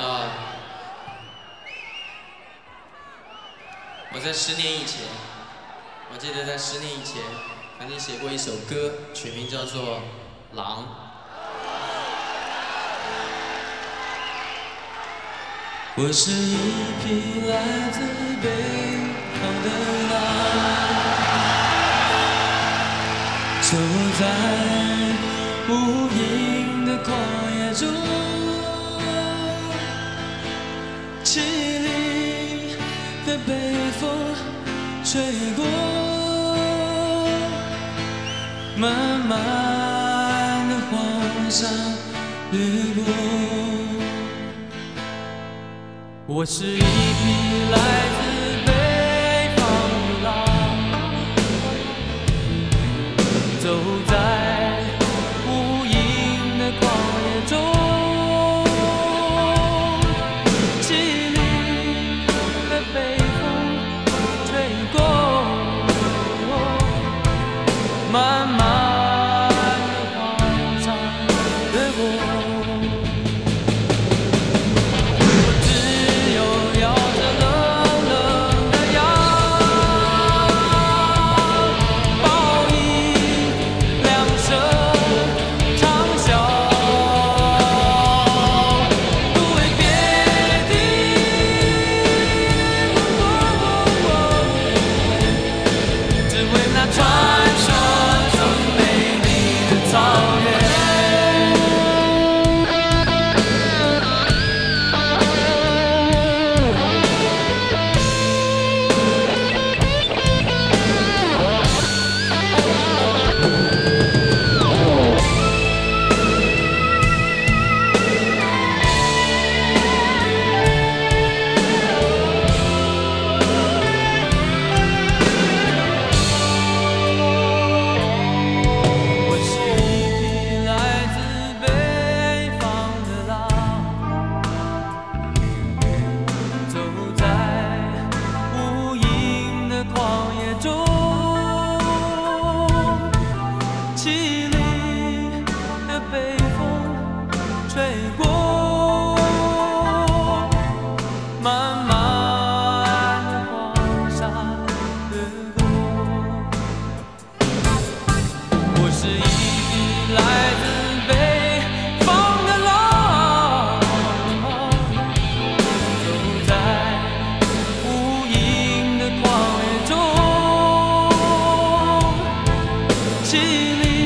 我在10年以前，我记得在10年以前，曾经写过一首歌，曲名叫做《狼》。我是一匹来自北方的狼，走在无垠的旷野中，凄厉的北风吹过，漫漫的黄沙掠过。我是一匹来自北方的狼，走在无垠的旷野中，凄厉的北风吹过，漫漫的黄沙掠过。凄厉